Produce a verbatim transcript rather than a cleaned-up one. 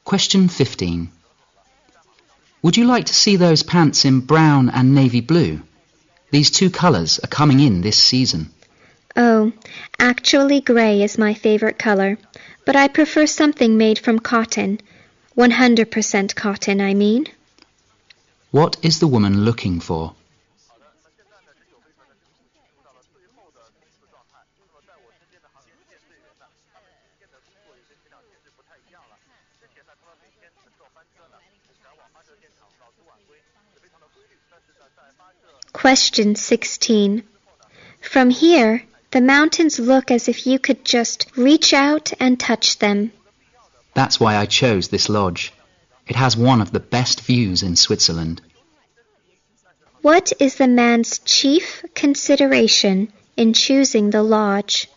Question fifteen. Would you like to see those pants in brown and navy blue? These two colours are coming in this season. Oh, actually grey is my favourite colour, but I prefer something made from cotton. one hundred percent cotton, I mean. What is the woman looking for? Question sixteen. From here, the mountains look as if you could just reach out and touch them. That's why I chose this lodge. It has one of the best views in Switzerland. What is the man's chief consideration in choosing the lodge?